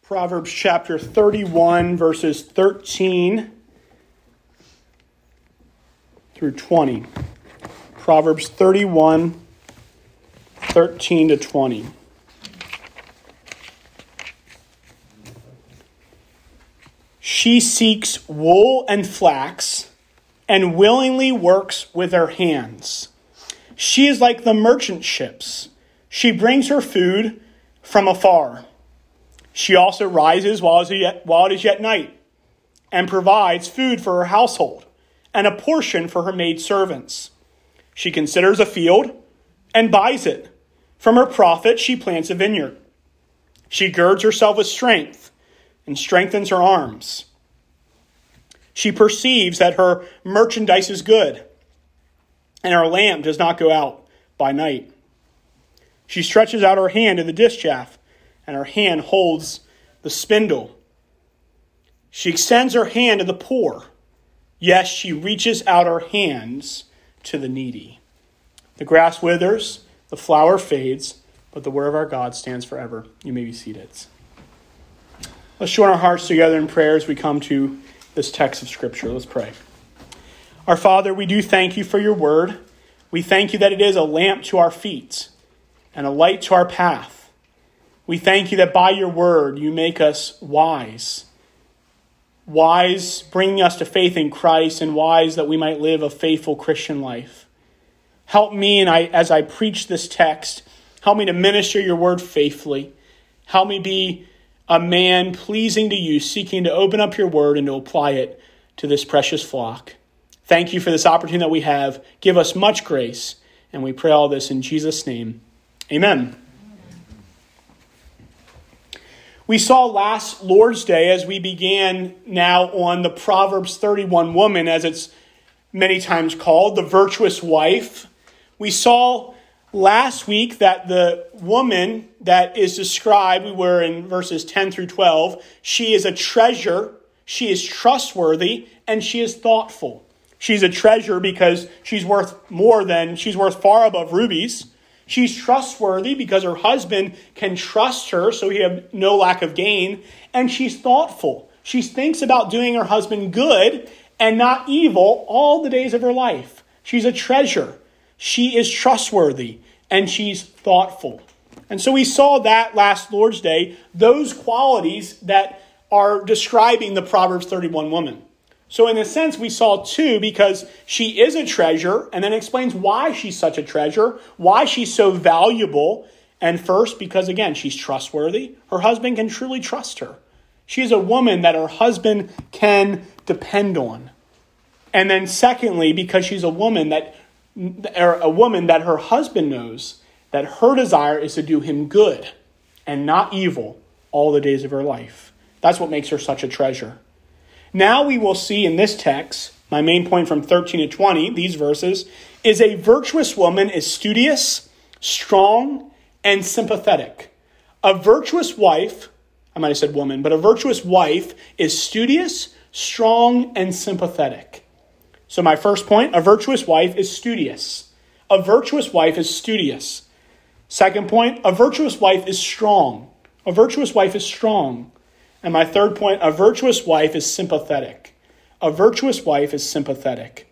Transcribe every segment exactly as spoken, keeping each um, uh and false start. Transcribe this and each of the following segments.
Proverbs chapter thirty-one, verses thirteen through twenty. Proverbs thirty-one, thirteen to twenty. She seeks wool and flax, and willingly works with her hands. She is like the merchant ships. She brings her food from afar. She also rises while it is yet, while it is yet night, and provides food for her household, and a portion for her maidservants. She considers a field and buys it. From her profit she plants a vineyard. She girds herself with strength and strengthens her arms. She perceives that her merchandise is good, and her lamp does not go out by night. She stretches out her hand to the distaff, and her hand holds the spindle. She extends her hand to the poor. Yes, she reaches out her hands to the needy. The grass withers, the flower fades, but the word of our God stands forever. You may be seated. Let's join our hearts together in prayer as we come to this text of Scripture. Let's pray. Our Father, we do thank you for your word. We thank you that it is a lamp to our feet and a light to our path. We thank you that by your word you make us wise. Wise, bringing us to faith in Christ, and wise that we might live a faithful Christian life. Help me and I as I preach this text. Help me to minister your word faithfully. Help me be a man pleasing to you, seeking to open up your word and to apply it to this precious flock. Thank you for this opportunity that we have. Give us much grace. And we pray all this in Jesus' name. Amen. We saw last Lord's Day as we began now on the Proverbs thirty-one woman, as it's many times called, the virtuous wife. We saw last week that the woman that is described, we were in verses ten through twelve, she is a treasure, she is trustworthy, and she is thoughtful. She's a treasure because she's worth more than, she's worth far above rubies. She's trustworthy because her husband can trust her, so he have no lack of gain. And she's thoughtful. She thinks about doing her husband good and not evil all the days of her life. She's a treasure. She is trustworthy and she's thoughtful. And so we saw that last Lord's Day, those qualities that are describing the Proverbs thirty-one woman. So in a sense, we saw two, because she is a treasure, and then explains why she's such a treasure, why she's so valuable. And first, because again, she's trustworthy. Her husband can truly trust her. She is a woman that her husband can depend on. And then secondly, because she's a woman that, or a woman that her husband knows that her desire is to do him good and not evil all the days of her life. That's what makes her such a treasure. Now we will see in this text, my main point from thirteen to twenty, these verses, is a virtuous woman is studious, strong, and sympathetic. A virtuous wife, I might have said woman, but a virtuous wife is studious, strong, and sympathetic. So my first point, a virtuous wife is studious. A virtuous wife is studious. Second point, a virtuous wife is strong. A virtuous wife is strong. And my third point, a virtuous wife is sympathetic. A virtuous wife is sympathetic.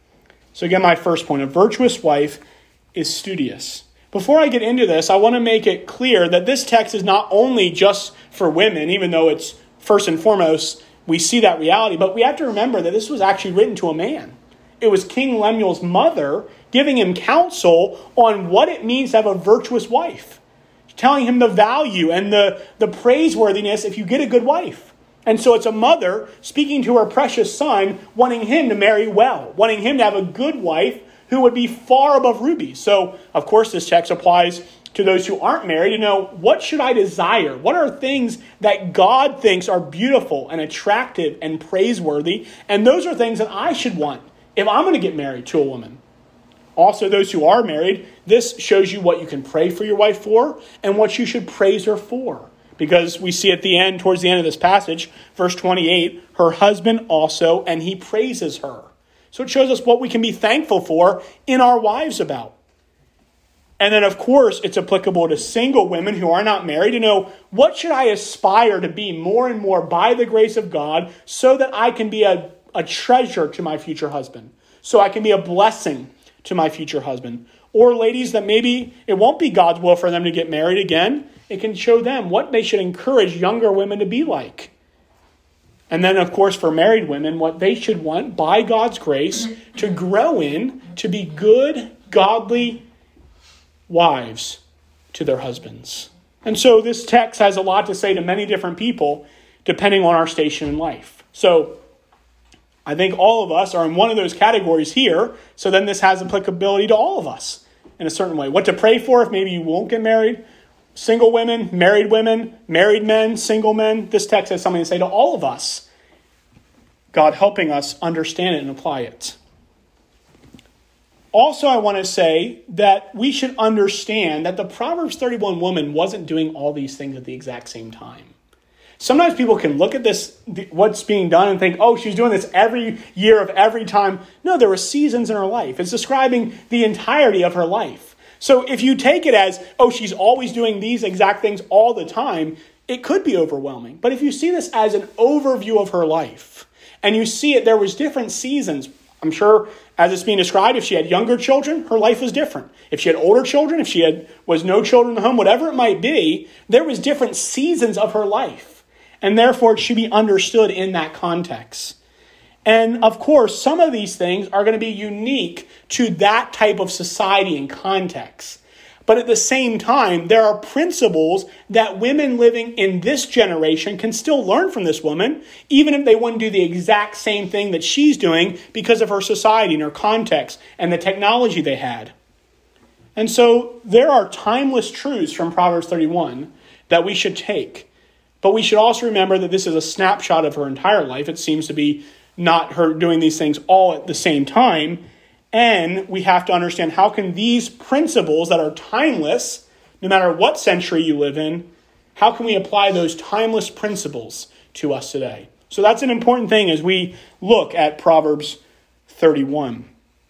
So again, my first point, a virtuous wife is studious. Before I get into this, I want to make it clear that this text is not only just for women, even though it's first and foremost, we see that reality, but we have to remember that this was actually written to a man. It was King Lemuel's mother giving him counsel on what it means to have a virtuous wife. Telling him the value and the, the praiseworthiness if you get a good wife. And so it's a mother speaking to her precious son, wanting him to marry well, wanting him to have a good wife who would be far above rubies. So, of course, this text applies to those who aren't married to know, what should I desire? What are things that God thinks are beautiful and attractive and praiseworthy? And those are things that I should want if I'm going to get married to a woman. Also, those who are married, this shows you what you can pray for your wife for and what you should praise her for. Because we see at the end, towards the end of this passage, verse twenty-eight, her husband also, and he praises her. So it shows us what we can be thankful for in our wives about. And then, of course, it's applicable to single women who are not married to know, what should I aspire to be more and more by the grace of God so that I can be a, a treasure to my future husband, so I can be a blessing to my future husband. Or ladies that maybe it won't be God's will for them to get married again. It can show them what they should encourage younger women to be like. And then, of course, for married women, what they should want by God's grace to grow in, to be good, godly wives to their husbands. And so this text has a lot to say to many different people, depending on our station in life. So I think all of us are in one of those categories here. So then this has applicability to all of us in a certain way. What to pray for if maybe you won't get married. Single women, married women, married men, single men. This text has something to say to all of us. God helping us understand it and apply it. Also, I want to say that we should understand that the Proverbs thirty-one woman wasn't doing all these things at the exact same time. Sometimes people can look at this, what's being done, and think, oh, she's doing this every year of every time. No, there were seasons in her life. It's describing the entirety of her life. So if you take it as, oh, she's always doing these exact things all the time, it could be overwhelming. But if you see this as an overview of her life, and you see it, there was different seasons. I'm sure as it's being described, if she had younger children, her life was different. If she had older children, if she had was no children in the home, whatever it might be, there was different seasons of her life. And therefore, it should be understood in that context. And of course, some of these things are going to be unique to that type of society and context. But at the same time, there are principles that women living in this generation can still learn from this woman, even if they wouldn't do the exact same thing that she's doing because of her society and her context and the technology they had. And so there are timeless truths from Proverbs thirty-one that we should take. But we should also remember that this is a snapshot of her entire life. It seems to be not her doing these things all at the same time. And we have to understand, how can these principles that are timeless, no matter what century you live in, how can we apply those timeless principles to us today? So that's an important thing as we look at Proverbs thirty-one.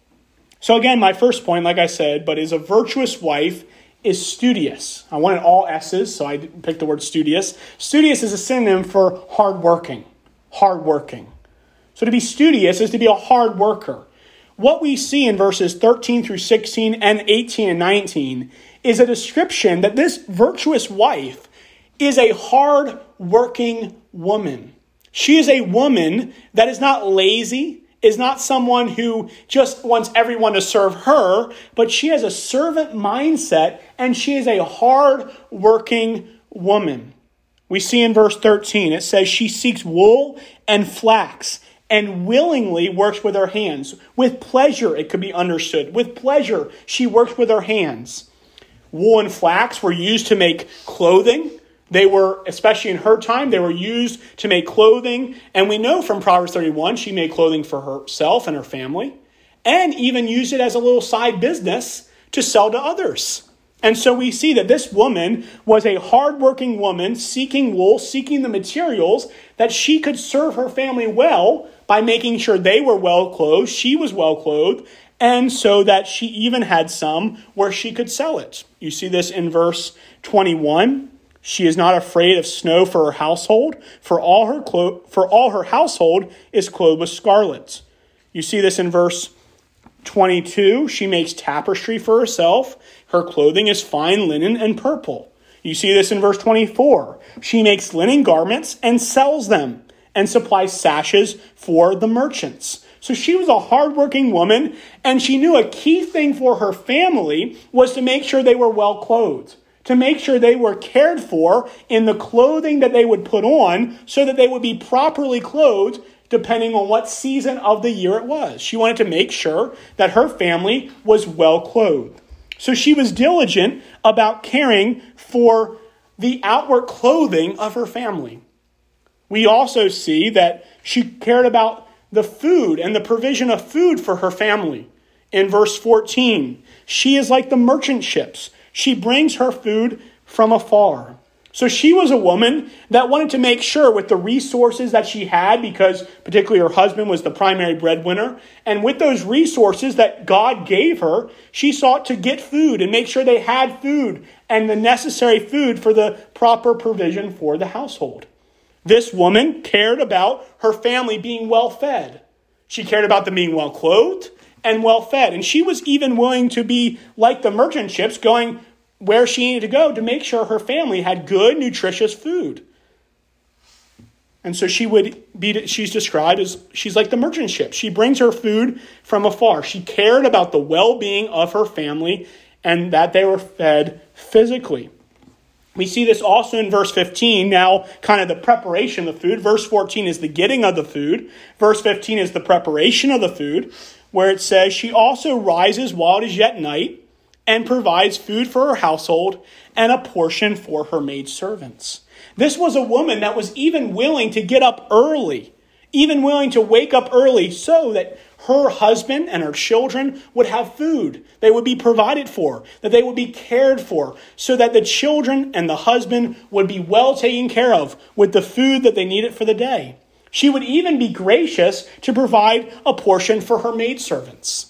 So again, my first point, like I said, but is a virtuous wife is studious. I wanted all S's, so I picked the word studious. Studious is a synonym for hardworking. Hardworking. So to be studious is to be a hard worker. What we see in verses thirteen through sixteen and eighteen and nineteen is a description that this virtuous wife is a hard-working woman. She is a woman that is not lazy, is not someone who just wants everyone to serve her, but she has a servant mindset, and she is a hard-working woman. We see in verse thirteen, it says, she seeks wool and flax, and willingly works with her hands. With pleasure, it could be understood. With pleasure, she works with her hands. Wool and flax were used to make clothing. They were, especially in her time, they were used to make clothing. And we know from Proverbs thirty-one, she made clothing for herself and her family, and even used it as a little side business to sell to others. And so we see that this woman was a hardworking woman seeking wool, seeking the materials that she could serve her family well by making sure they were well clothed, she was well clothed, and so that she even had some where she could sell it. You see this in verse twenty-one. She is not afraid of snow for her household, for all her clo- for all her household is clothed with scarlet. You see this in verse twenty-two. She makes tapestry for herself. Her clothing is fine linen and purple. You see this in verse twenty-four. She makes linen garments and sells them, and supplies sashes for the merchants. So she was a hardworking woman, and she knew a key thing for her family was to make sure they were well clothed, to make sure they were cared for in the clothing that they would put on so that they would be properly clothed depending on what season of the year it was. She wanted to make sure that her family was well clothed. So she was diligent about caring for the outward clothing of her family. We also see that she cared about the food and the provision of food for her family. In verse fourteen, she is like the merchant ships. She brings her food from afar. So she was a woman that wanted to make sure with the resources that she had, because particularly her husband was the primary breadwinner, and with those resources that God gave her, she sought to get food and make sure they had food and the necessary food for the proper provision for the household. This woman cared about her family being well fed. She cared about them being well clothed and well fed. And she was even willing to be like the merchant ships, going where she needed to go to make sure her family had good, nutritious food. And so she would be, she's described as, she's like the merchant ship. She brings her food from afar. She cared about the well-being of her family and that they were fed physically. We see this also in verse fifteen, now kind of the preparation of the food. Verse fourteen is the getting of the food. Verse fifteen is the preparation of the food, where it says, she also rises while it is yet night and provides food for her household and a portion for her maidservants. This was a woman that was even willing to get up early, even willing to wake up early so that her husband and her children would have food. They would be provided for, that they would be cared for, so that the children and the husband would be well taken care of with the food that they needed for the day. She would even be gracious to provide a portion for her maidservants.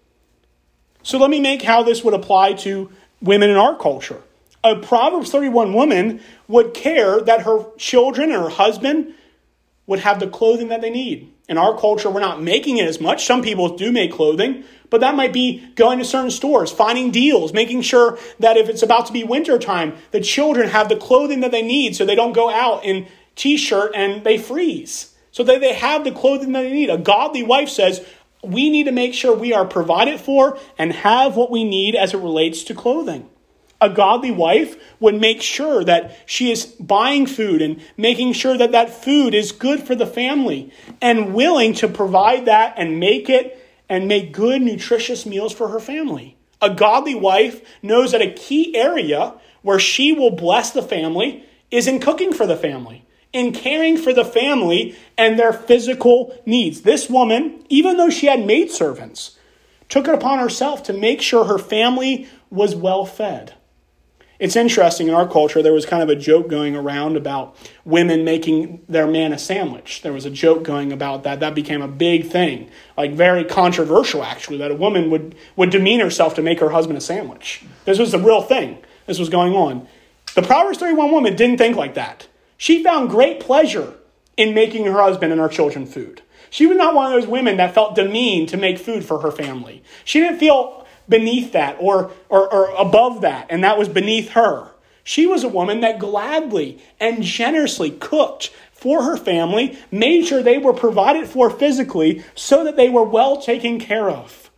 So let me make how this would apply to women in our culture. A Proverbs thirty-one woman would care that her children and her husband would have the clothing that they need. In our culture, we're not making it as much. Some people do make clothing, but that might be going to certain stores, finding deals, making sure that if it's about to be winter time, the children have the clothing that they need so they don't go out in t-shirt and they freeze. So that they have the clothing that they need. A godly wife says, we need to make sure we are provided for and have what we need as it relates to clothing. A godly wife would make sure that she is buying food and making sure that that food is good for the family and willing to provide that and make it and make good, nutritious meals for her family. A godly wife knows that a key area where she will bless the family is in cooking for the family, in caring for the family and their physical needs. This woman, even though she had maidservants, took it upon herself to make sure her family was well fed. It's interesting, in our culture, there was kind of a joke going around about women making their man a sandwich. There was a joke going about that. That became a big thing, like very controversial, actually, that a woman would, would demean herself to make her husband a sandwich. This was the real thing. This was going on. The Proverbs thirty-one woman didn't think like that. She found great pleasure in making her husband and her children food. She was not one of those women that felt demeaned to make food for her family. She didn't feel beneath that or, or, or above that, and that was beneath her. She was a woman that gladly and generously cooked for her family, made sure they were provided for physically so that they were well taken care of.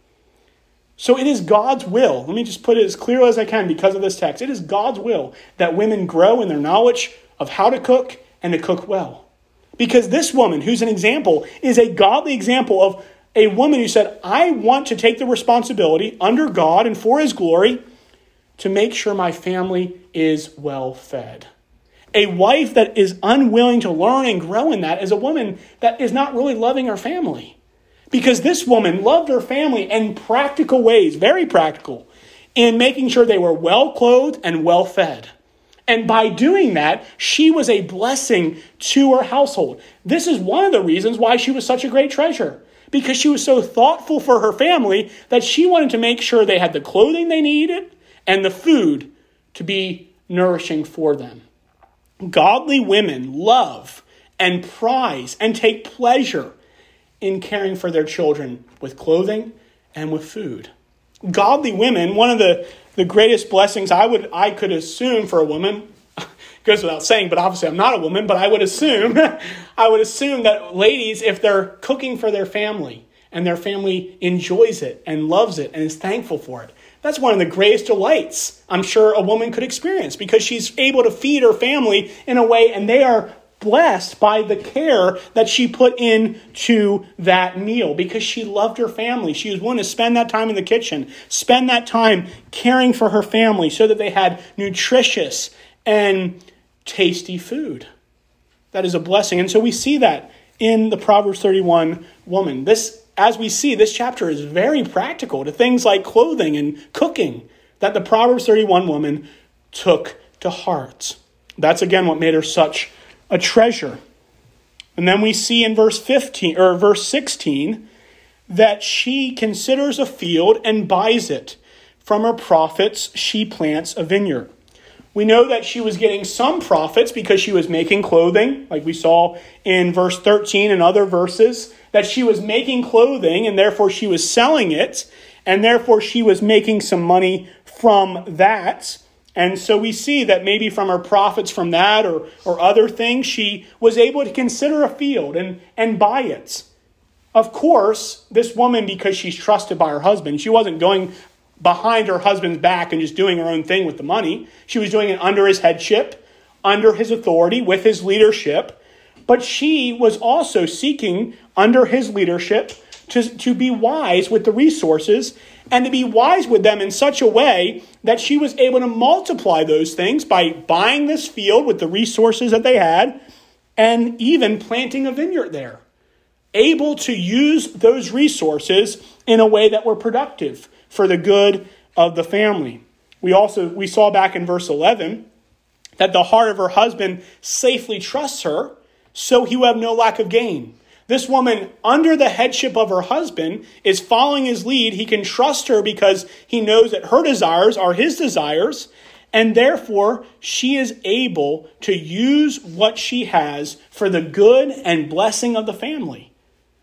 So it is God's will. Let me just put it as clear as I can because of this text. It is God's will that women grow in their knowledge of how to cook and to cook well. Because this woman, who's an example, is a godly example of a woman who said, I want to take the responsibility under God and for his glory to make sure my family is well fed. A wife that is unwilling to learn and grow in that is a woman that is not really loving her family. Because this woman loved her family in practical ways, very practical, in making sure they were well clothed and well fed. And by doing that, she was a blessing to her household. This is one of the reasons why she was such a great treasure. Because she was so thoughtful for her family that she wanted to make sure they had the clothing they needed and the food to be nourishing for them. Godly women love and prize and take pleasure in caring for their children with clothing and with food. Godly women, one of the, the greatest blessings I would I could assume for a woman, goes without saying, but obviously I'm not a woman, but I would assume, I would assume that ladies, if they're cooking for their family and their family enjoys it and loves it and is thankful for it, that's one of the greatest delights I'm sure a woman could experience because she's able to feed her family in a way and they are blessed by the care that she put into that meal because she loved her family. She was willing to spend that time in the kitchen, spend that time caring for her family so that they had nutritious and tasty food. That is a blessing. And so we see that in the Proverbs thirty-one woman. This, as we see, this chapter is very practical to things like clothing and cooking that the Proverbs thirty-one woman took to heart. That's again what made her such a treasure. And then we see in verse fifteen or verse sixteen that she considers a field and buys it. From her profits, she plants a vineyard. We know that she was getting some profits because she was making clothing, like we saw in verse thirteen and other verses, that she was making clothing and therefore she was selling it, and therefore she was making some money from that. And so we see that maybe from her profits from that or, or other things, she was able to consider a field and, and buy it. Of course, this woman, because she's trusted by her husband, she wasn't going behind her husband's back and just doing her own thing with the money. She was doing it under his headship, under his authority, with his leadership. But she was also seeking under his leadership to, to be wise with the resources and to be wise with them in such a way that she was able to multiply those things by buying this field with the resources that they had and even planting a vineyard there. Able to use those resources in a way that were productive for the good of the family. We also, we saw back in verse eleven that the heart of her husband safely trusts her, so he will have no lack of gain. This woman, under the headship of her husband, is following his lead. He can trust her because he knows that her desires are his desires, and therefore she is able to use what she has for the good and blessing of the family,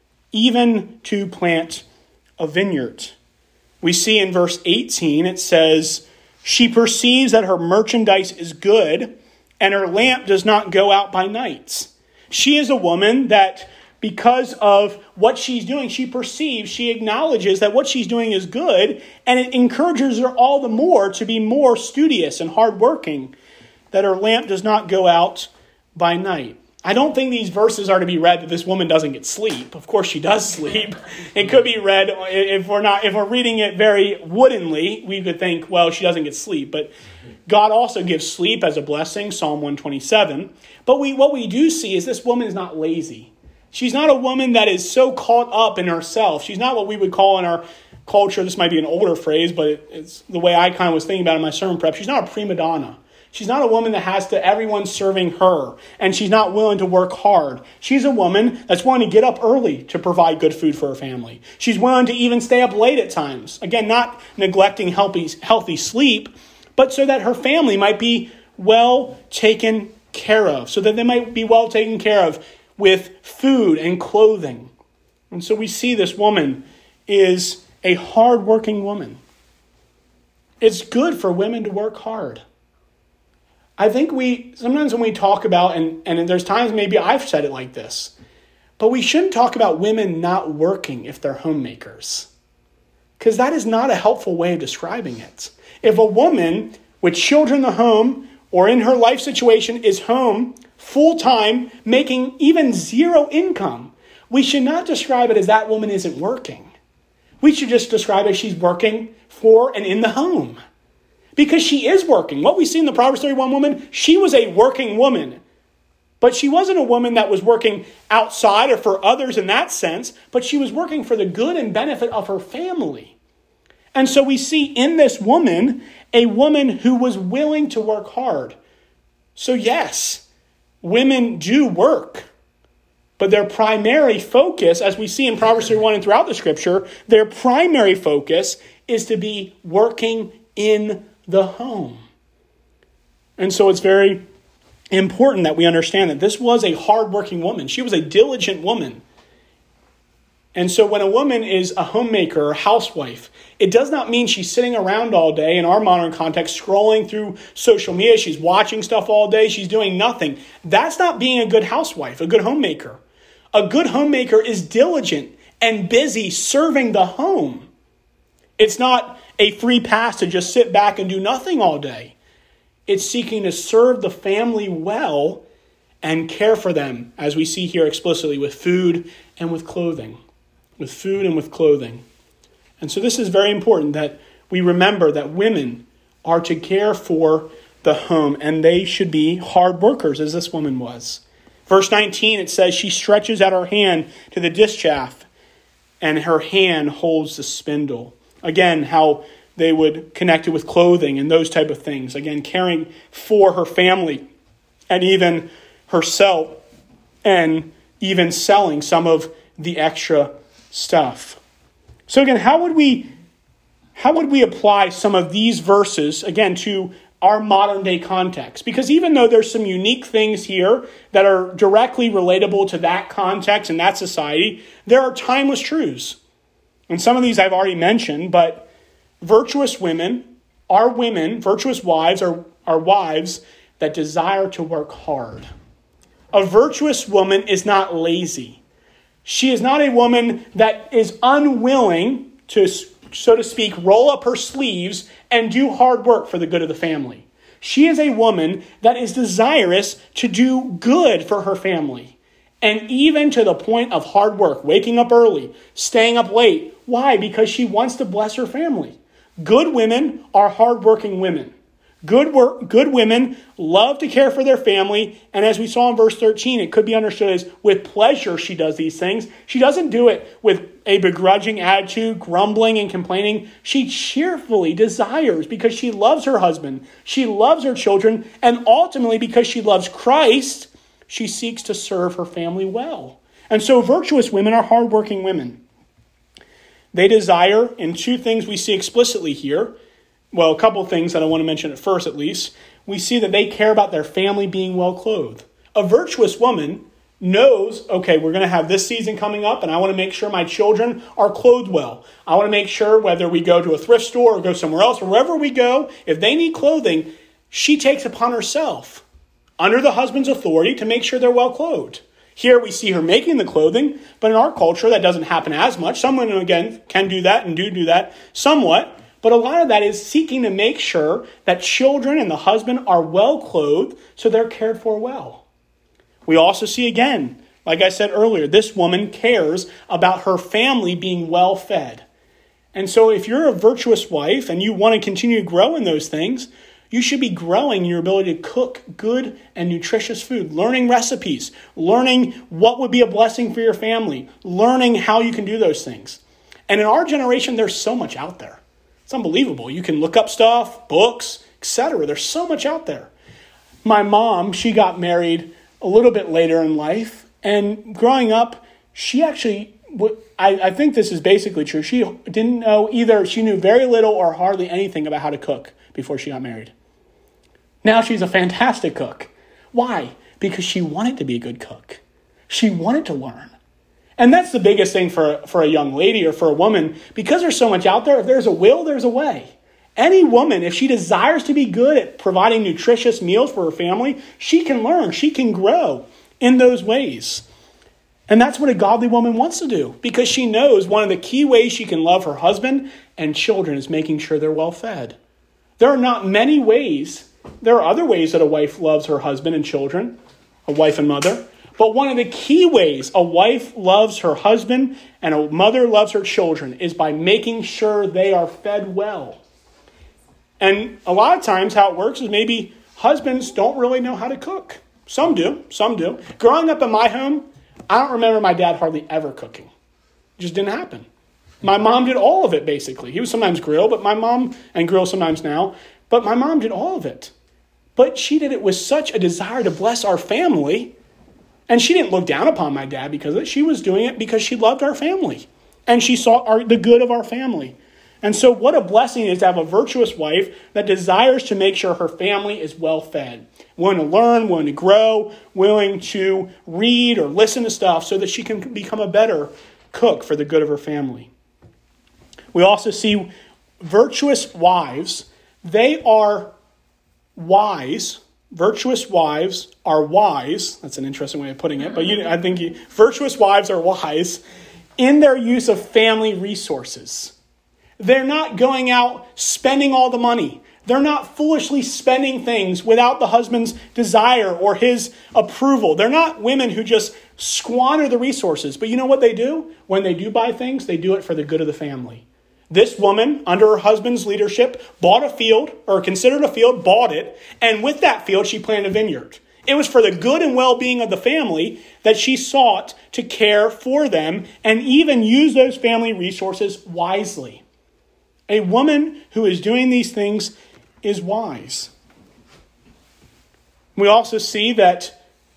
even to plant a vineyard. We see in verse eighteen, it says, she perceives that her merchandise is good, and her lamp does not go out by nights. She is a woman that, because of what she's doing, she perceives, she acknowledges that what she's doing is good, and it encourages her all the more to be more studious and hardworking, that her lamp does not go out by night. I don't think these verses are to be read that this woman doesn't get sleep. Of course she does sleep. It could be read, if we're not, if we're reading it very woodenly, we could think, well, she doesn't get sleep. But God also gives sleep as a blessing, Psalm one twenty-seven. But we, what we do see is this woman is not lazy. She's not a woman that is so caught up in herself. She's not what we would call in our culture, this might be an older phrase, but it, it's the way I kind of was thinking about it in my sermon prep. She's not a prima donna. She's not a woman that has to everyone serving her, and she's not willing to work hard. She's a woman that's willing to get up early to provide good food for her family. She's willing to even stay up late at times. Again, not neglecting healthy, healthy sleep, but so that her family might be well taken care of, so that they might be well taken care of with food and clothing. And so we see this woman is a hardworking woman. It's good for women to work hard. I think we, sometimes when we talk about, and, and there's times maybe I've said it like this, but we shouldn't talk about women not working if they're homemakers, because that is not a helpful way of describing it. If a woman with children in the home or in her life situation is home full-time, making even zero income, we should not describe it as that woman isn't working. We should just describe it as she's working for and in the home. Because she is working. What we see in the Proverbs thirty-one woman, she was a working woman. But she wasn't a woman that was working outside or for others in that sense, but she was working for the good and benefit of her family. And so we see in this woman, a woman who was willing to work hard. So yes, women do work. But their primary focus, as we see in Proverbs thirty-one and throughout the scripture, their primary focus is to be working in the home. And so it's very important that we understand that this was a hardworking woman. She was a diligent woman. And so when a woman is a homemaker or housewife, it does not mean she's sitting around all day in our modern context, scrolling through social media. She's watching stuff all day. She's doing nothing. That's not being a good housewife, a good homemaker. A good homemaker is diligent and busy serving the home. It's not a free pass to just sit back and do nothing all day. It's seeking to serve the family well and care for them, as we see here explicitly, with food and with clothing. With food and with clothing. And so this is very important that we remember that women are to care for the home, and they should be hard workers, as this woman was. Verse nineteen, it says, she stretches out her hand to the distaff, and her hand holds the spindle. Again, how they would connect it with clothing and those type of things. Again, caring for her family and even herself, and even selling some of the extra stuff. So again, how would we how would we apply some of these verses, again, to our modern day context? Because even though there's some unique things here that are directly relatable to that context and that society, there are timeless truths. And some of these I've already mentioned, but virtuous women are women, virtuous wives are, are wives that desire to work hard. A virtuous woman is not lazy. She is not a woman that is unwilling to, so to speak, roll up her sleeves and do hard work for the good of the family. She is a woman that is desirous to do good for her family. And even to the point of hard work, waking up early, staying up late. Why? Because she wants to bless her family. Good women are hardworking women. Good work, good women love to care for their family. And as we saw in verse thirteen, it could be understood as with pleasure she does these things. She doesn't do it with a begrudging attitude, grumbling and complaining. She cheerfully desires because she loves her husband. She loves her children. And ultimately, because she loves Christ, she seeks to serve her family well. And so virtuous women are hardworking women. They desire, and two things we see explicitly here, well, a couple of things that I want to mention at first, at least. We see that they care about their family being well clothed. A virtuous woman knows, okay, we're going to have this season coming up, and I want to make sure my children are clothed well. I want to make sure whether we go to a thrift store or go somewhere else, or wherever we go, if they need clothing, she takes upon herself, under the husband's authority, to make sure they're well clothed. Here we see her making the clothing, but in our culture that doesn't happen as much. Some women, again, can do that and do do that somewhat. But a lot of that is seeking to make sure that children and the husband are well clothed so they're cared for well. We also see again, like I said earlier, this woman cares about her family being well fed. And so if you're a virtuous wife and you want to continue to grow in those things, you should be growing your ability to cook good and nutritious food, learning recipes, learning what would be a blessing for your family, learning how you can do those things. And in our generation, there's so much out there. It's unbelievable. You can look up stuff, books, et cetera. There's so much out there. My mom, she got married a little bit later in life. And growing up, she actually, I, I think this is basically true. She didn't know either, she knew very little or hardly anything about how to cook before she got married. Now she's a fantastic cook. Why? Because she wanted to be a good cook. She wanted to learn. And that's the biggest thing for, for a young lady or for a woman. Because there's so much out there, if there's a will, there's a way. Any woman, if she desires to be good at providing nutritious meals for her family, she can learn, she can grow in those ways. And that's what a godly woman wants to do, because she knows one of the key ways she can love her husband and children is making sure they're well fed. There are not many ways. There are other ways that a wife loves her husband and children, a wife and mother. But one of the key ways a wife loves her husband and a mother loves her children is by making sure they are fed well. And a lot of times how it works is maybe husbands don't really know how to cook. Some do, some do. Growing up in my home, I don't remember my dad hardly ever cooking. It just didn't happen. My mom did all of it, basically. He would sometimes grill, but my mom, and grill sometimes now, but my mom did all of it. But she did it with such a desire to bless our family. And she didn't look down upon my dad because of it. She was doing it because she loved our family. And she saw our, the good of our family. And so what a blessing it is to have a virtuous wife that desires to make sure her family is well fed. Willing to learn, willing to grow, willing to read or listen to stuff so that she can become a better cook for the good of her family. We also see virtuous wives. They are wise. Virtuous wives are wise. That's an interesting way of putting it. But you, I think you, virtuous wives are wise in their use of family resources. They're not going out spending all the money. They're not foolishly spending things without the husband's desire or his approval. They're not women who just squander the resources. But you know what they do? When they do buy things, they do it for the good of the family. This woman, under her husband's leadership, bought a field, or considered a field, bought it, and with that field, she planted a vineyard. It was for the good and well-being of the family that she sought to care for them and even use those family resources wisely. A woman who is doing these things is wise. We also see that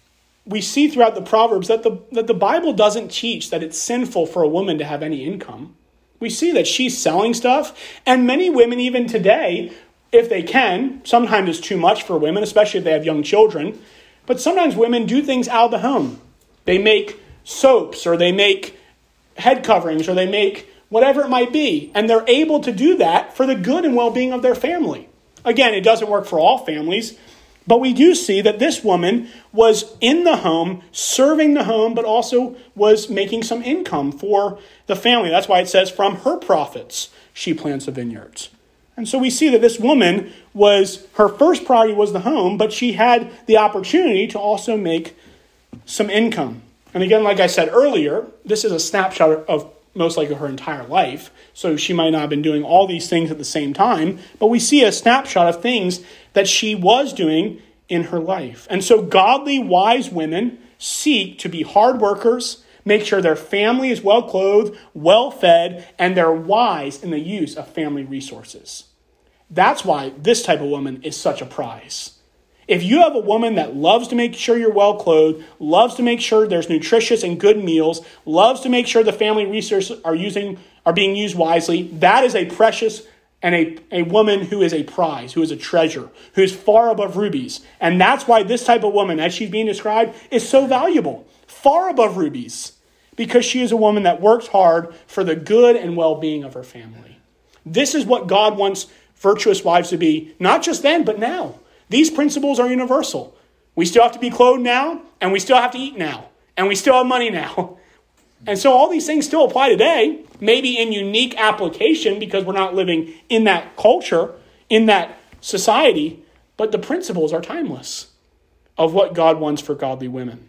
we see throughout the Proverbs that the, that the Bible doesn't teach that it's sinful for a woman to have any income. We see that she's selling stuff, and many women even today, if they can, sometimes it's too much for women, especially if they have young children, but sometimes women do things out of the home. They make soaps, or they make head coverings, or they make whatever it might be, and they're able to do that for the good and well-being of their family. Again, it doesn't work for all families, but we do see that this woman was in the home, serving the home, but also was making some income for the family. That's why it says, from her profits, she plants the vineyards. And so we see that this woman was, her first priority was the home, but she had the opportunity to also make some income. And again, like I said earlier, this is a snapshot of most likely her entire life. So she might not have been doing all these things at the same time, but we see a snapshot of things that she was doing in her life. And so godly, wise women seek to be hard workers, make sure their family is well clothed, well fed, and they're wise in the use of family resources. That's why this type of woman is such a prize. If you have a woman that loves to make sure you're well clothed, loves to make sure there's nutritious and good meals, loves to make sure the family resources are using are being used wisely, that is a precious and a, a woman who is a prize, who is a treasure, who is far above rubies. And that's why this type of woman, as she's being described, is so valuable, far above rubies, because she is a woman that works hard for the good and well-being of her family. This is what God wants virtuous wives to be, not just then, but now. These principles are universal. We still have to be clothed now, and we still have to eat now, and we still have money now. And so all these things still apply today, maybe in unique application because we're not living in that culture, in that society, but the principles are timeless of what God wants for godly women.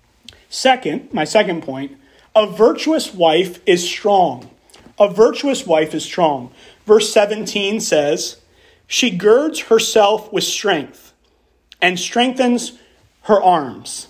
Second, my second point, a virtuous wife is strong. A virtuous wife is strong. Verse seventeen says, she girds herself with strength and strengthens her arms.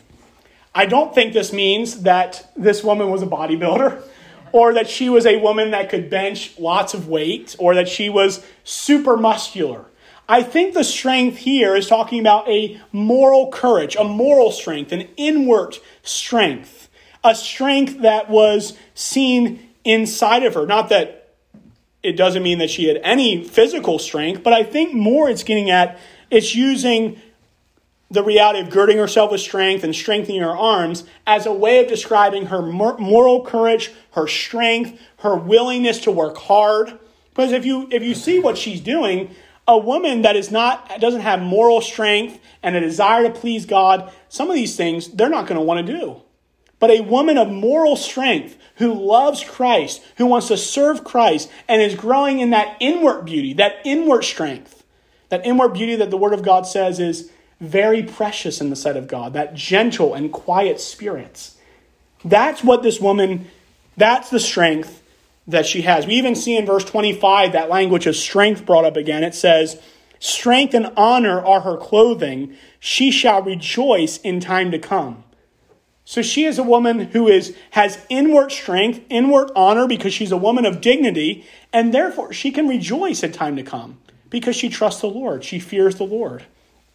I don't think this means that this woman was a bodybuilder or that she was a woman that could bench lots of weight or that she was super muscular. I think the strength here is talking about a moral courage, a moral strength, an inward strength, a strength that was seen inside of her. Not that it doesn't mean that she had any physical strength, but I think more it's getting at, it's using the reality of girding herself with strength and strengthening her arms as a way of describing her moral courage, her strength, her willingness to work hard. Because if you if you see what she's doing, a woman that is not doesn't have moral strength and a desire to please God, some of these things they're not going to want to do. But a woman of moral strength who loves Christ, who wants to serve Christ, and is growing in that inward beauty, that inward strength, that inward beauty that the Word of God says is very precious in the sight of God, that gentle and quiet spirits. That's what this woman, that's the strength that she has. We even see in verse twenty-five that language of strength brought up again. It says, strength and honor are her clothing. She shall rejoice in time to come. So she is a woman who is has inward strength, inward honor, because she's a woman of dignity, and therefore she can rejoice in time to come because she trusts the Lord. She fears the Lord.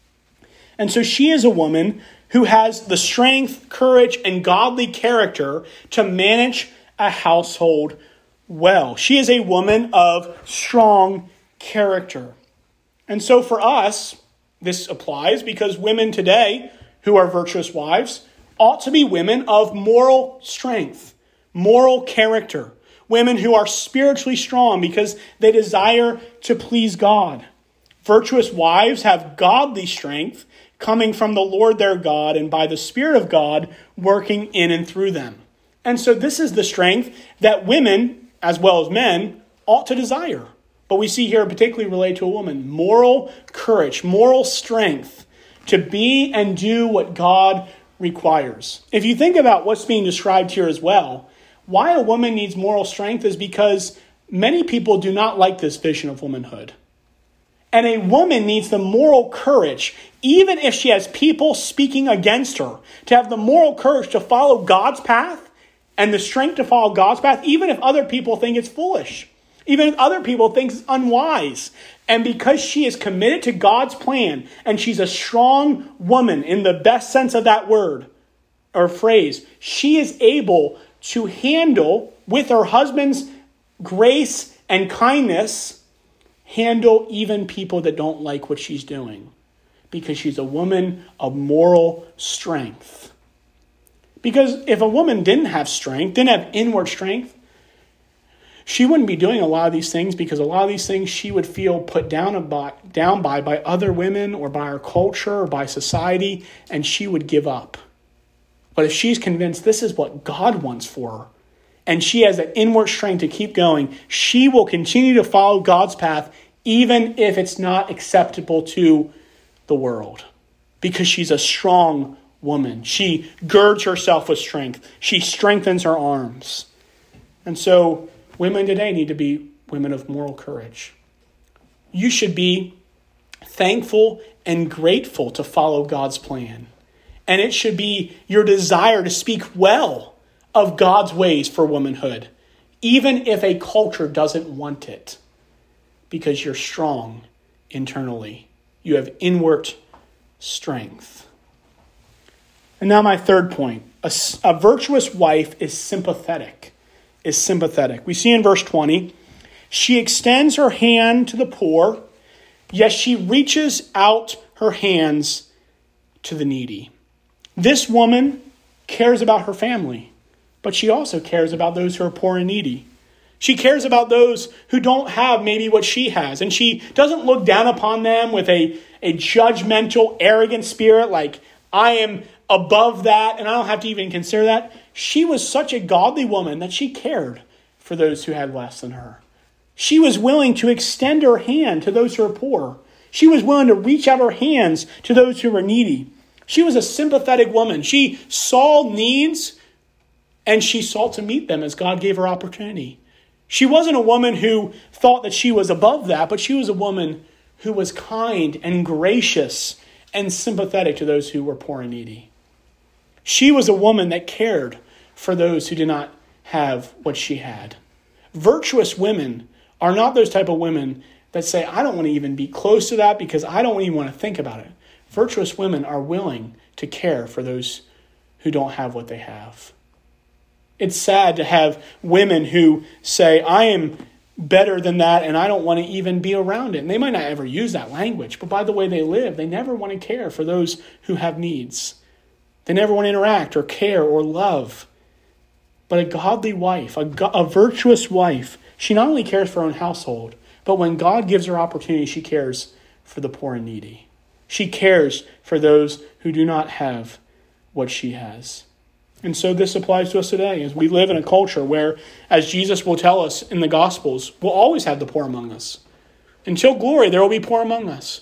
And so she is a woman who has the strength, courage, and godly character to manage a household well. She is a woman of strong character. And so for us, this applies because women today who are virtuous wives ought to be women of moral strength, moral character, women who are spiritually strong because they desire to please God. Virtuous wives have godly strength coming from the Lord their God and by the Spirit of God working in and through them. And so this is the strength that women, as well as men, ought to desire. But we see here particularly related to a woman, moral courage, moral strength to be and do what God requires. If you think about what's being described here as well, why a woman needs moral strength is because many people do not like this vision of womanhood. And a woman needs the moral courage, even if she has people speaking against her, to have the moral courage to follow God's path and the strength to follow God's path, even if other people think it's foolish, even if other people think it's unwise. And because she is committed to God's plan, and she's a strong woman in the best sense of that word or phrase, she is able to handle, with her husband's grace and kindness, handle even people that don't like what she's doing. Because she's a woman of moral strength. Because if a woman didn't have strength, didn't have inward strength, she wouldn't be doing a lot of these things, because a lot of these things she would feel put down by, down by by other women or by our culture or by society, and she would give up. But if she's convinced this is what God wants for her, and she has that inward strength to keep going, she will continue to follow God's path, even if it's not acceptable to the world, because she's a strong woman. She girds herself with strength. She strengthens her arms. And so women today need to be women of moral courage. You should be thankful and grateful to follow God's plan. And it should be your desire to speak well of God's ways for womanhood, even if a culture doesn't want it, because you're strong internally. You have inward strength. And now my third point. A, a virtuous wife is sympathetic. Is sympathetic. We see in verse twenty, she extends her hand to the poor, yes, she reaches out her hands to the needy. This woman cares about her family, but she also cares about those who are poor and needy. She cares about those who don't have maybe what she has, and she doesn't look down upon them with a, a judgmental, arrogant spirit like, I am above that and I don't have to even consider that. She was such a godly woman that she cared for those who had less than her. She was willing to extend her hand to those who are poor. She was willing to reach out her hands to those who were needy. She was a sympathetic woman. She saw needs and she sought to meet them as God gave her opportunity. She wasn't a woman who thought that she was above that, but she was a woman who was kind and gracious and sympathetic to those who were poor and needy. She was a woman that cared for those who did not have what she had. Virtuous women are not those type of women that say, I don't want to even be close to that because I don't even want to think about it. Virtuous women are willing to care for those who don't have what they have. It's sad to have women who say, I am better than that and I don't want to even be around it. And they might not ever use that language, but by the way they live, they never want to care for those who have needs. They never want to interact or care or love. But a godly wife, a, go- a virtuous wife, she not only cares for her own household, but when God gives her opportunity, she cares for the poor and needy. She cares for those who do not have what she has. And so this applies to us today as we live in a culture where, as Jesus will tell us in the Gospels, we'll always have the poor among us. Until glory, there will be poor among us.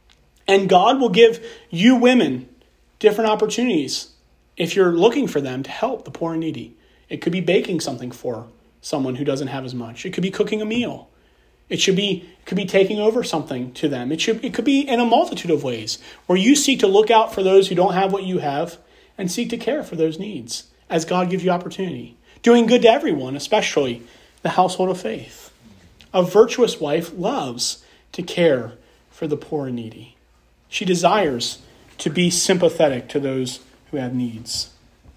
And God will give you women different opportunities if you're looking for them to help the poor and needy. It could be baking something for someone who doesn't have as much. It could be cooking a meal. It should be it could be taking over something to them. It should it could be in a multitude of ways where you seek to look out for those who don't have what you have and seek to care for those needs as God gives you opportunity. Doing good to everyone, especially the household of faith. A virtuous wife loves to care for the poor and needy. She desires to be sympathetic to those who have needs.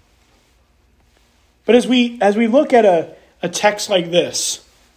But as we as we look at a, a text like this,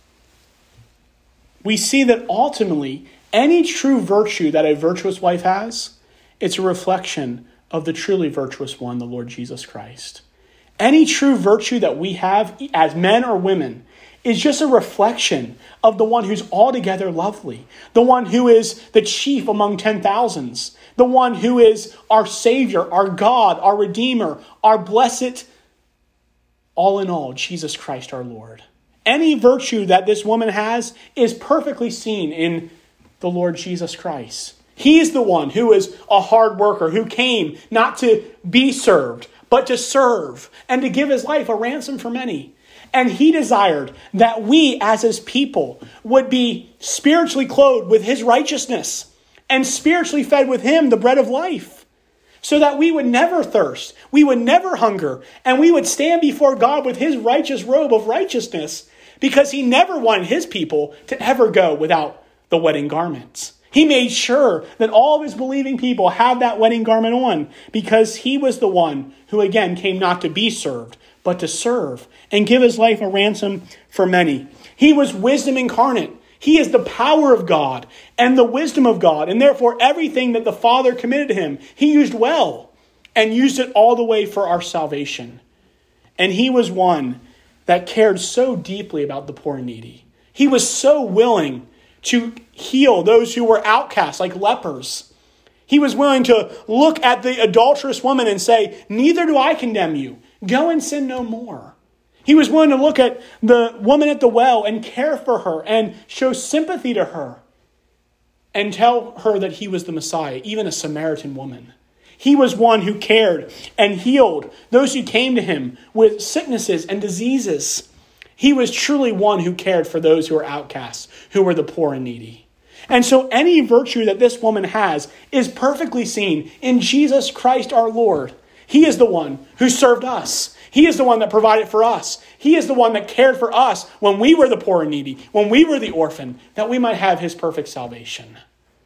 we see that ultimately any true virtue that a virtuous wife has, it's a reflection of the truly virtuous one, the Lord Jesus Christ. Any true virtue that we have as men or women is just a reflection of the one who's altogether lovely, the one who is the chief among ten thousands, the one who is our Savior, our God, our Redeemer, our blessed, all in all, Jesus Christ our Lord. Any virtue that this woman has is perfectly seen in the Lord Jesus Christ. He is the one who is a hard worker, who came not to be served, but to serve and to give his life a ransom for many. And he desired that we as his people would be spiritually clothed with his righteousness and spiritually fed with him, the bread of life, so that we would never thirst, we would never hunger, and we would stand before God with his righteous robe of righteousness, because he never wanted his people to ever go without the wedding garments. He made sure that all of his believing people had that wedding garment on because he was the one who, again, came not to be served, but to serve and give his life a ransom for many. He was wisdom incarnate. He is the power of God and the wisdom of God. And therefore, everything that the Father committed to him, he used well and used it all the way for our salvation. And he was one that cared so deeply about the poor and needy. He was so willing to heal those who were outcasts, like lepers. He was willing to look at the adulterous woman and say, neither do I condemn you. Go and sin no more. He was willing to look at the woman at the well and care for her and show sympathy to her and tell her that he was the Messiah, even a Samaritan woman. He was one who cared and healed those who came to him with sicknesses and diseases. He was truly one who cared for those who were outcasts, who were the poor and needy. And so any virtue that this woman has is perfectly seen in Jesus Christ our Lord. He is the one who served us. He is the one that provided for us. He is the one that cared for us when we were the poor and needy, when we were the orphan, that we might have his perfect salvation.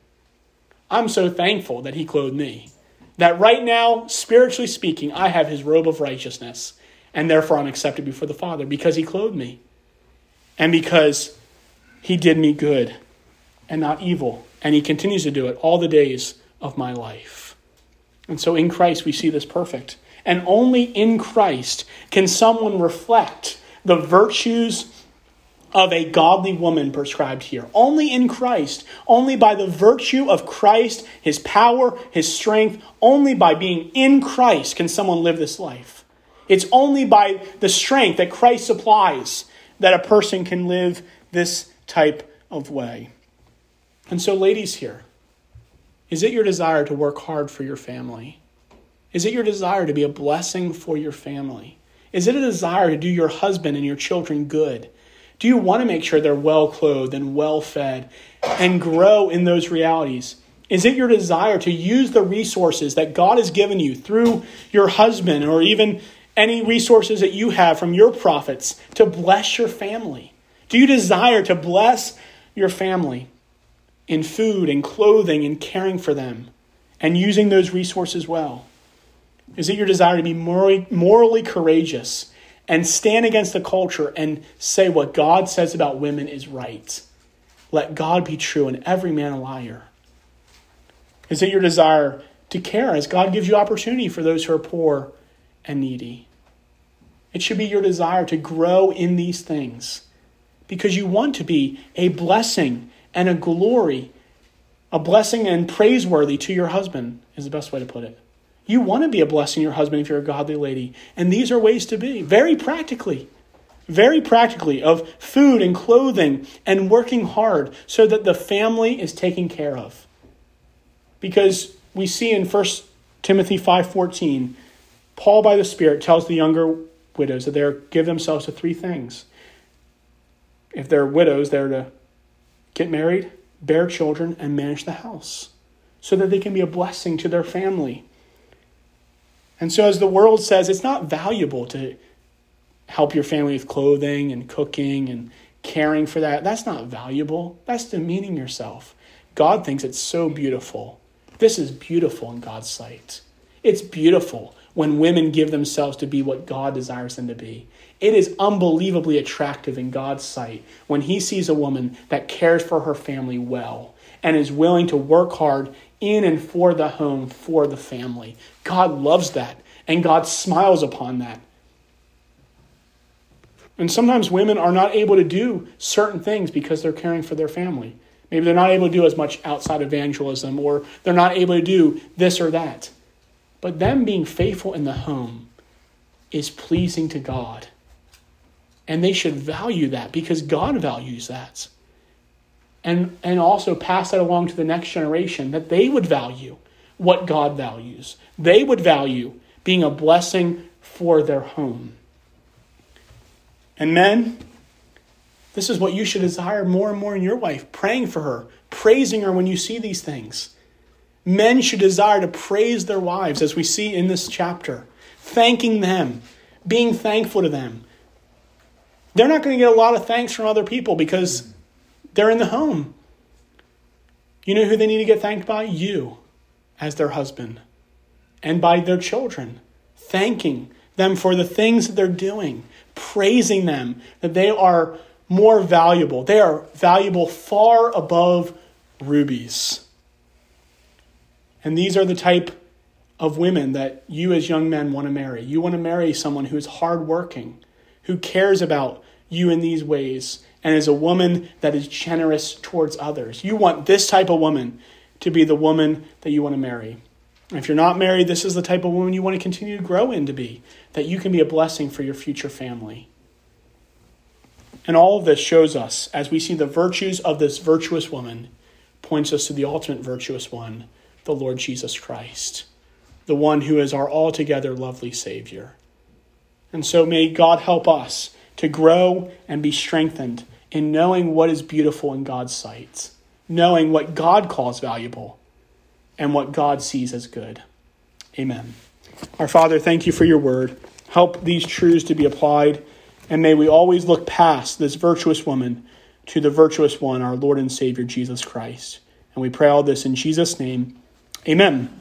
I'm so thankful that he clothed me, that right now, spiritually speaking, I have his robe of righteousness. And therefore I'm accepted before the Father because he clothed me. And because he did me good and not evil. And he continues to do it all the days of my life. And so in Christ we see this perfect. And only in Christ can someone reflect the virtues of a godly woman prescribed here. Only in Christ, only by the virtue of Christ, his power, his strength, only by being in Christ can someone live this life. It's only by the strength that Christ supplies that a person can live this type of way. And so, ladies here, is it your desire to work hard for your family? Is it your desire to be a blessing for your family? Is it a desire to do your husband and your children good? Do you want to make sure they're well clothed and well fed and grow in those realities? Is it your desire to use the resources that God has given you through your husband or even any resources that you have from your profits to bless your family? Do you desire to bless your family in food and clothing and caring for them and using those resources well? Is it your desire to be morally, morally courageous and stand against the culture and say what God says about women is right? Let God be true and every man a liar. Is it your desire to care as God gives you opportunity for those who are poor and needy? It should be your desire to grow in these things because you want to be a blessing and a glory, a blessing and praiseworthy to your husband is the best way to put it. You want to be a blessing to your husband if you're a godly lady. And these are ways to be, very practically, very practically, of food and clothing and working hard so that the family is taken care of. Because we see in First Timothy five fourteen, Paul by the Spirit tells the younger widows that they're give themselves to three things. If they're widows, they're to get married, bear children, and manage the house so that they can be a blessing to their family. And so as the world says, it's not valuable to help your family with clothing and cooking and caring for that. That's not valuable. That's demeaning yourself. God thinks it's so beautiful. This is beautiful in God's sight. It's beautiful when women give themselves to be what God desires them to be. It is unbelievably attractive in God's sight when he sees a woman that cares for her family well and is willing to work hard in and for the home, for the family. God loves that, and God smiles upon that. And sometimes women are not able to do certain things because they're caring for their family. Maybe they're not able to do as much outside evangelism, or they're not able to do this or that. But them being faithful in the home is pleasing to God. And they should value that because God values that. And, and also pass that along to the next generation, that they would value what God values. They would value being a blessing for their home. And men, this is what you should desire more and more in your wife, praying for her, praising her when you see these things. Men should desire to praise their wives, as we see in this chapter, thanking them, being thankful to them. They're not going to get a lot of thanks from other people because they're in the home. You know who they need to get thanked by? You, as their husband, and by their children, thanking them for the things that they're doing, praising them, that they are more valuable. They are valuable far above rubies. And these are the type of women that you as young men want to marry. You want to marry someone who is hardworking, who cares about you in these ways, and is a woman that is generous towards others. You want this type of woman to be the woman that you want to marry. And if you're not married, this is the type of woman you want to continue to grow into be, that you can be a blessing for your future family. And all of this shows us, as we see the virtues of this virtuous woman, points us to the ultimate virtuous one, the Lord Jesus Christ, the one who is our altogether lovely Savior. And so may God help us to grow and be strengthened in knowing what is beautiful in God's sight, knowing what God calls valuable and what God sees as good. Amen. Our Father, thank you for your word. Help these truths to be applied, and may we always look past this virtuous woman to the virtuous one, our Lord and Savior, Jesus Christ. And we pray all this in Jesus' name. Amen.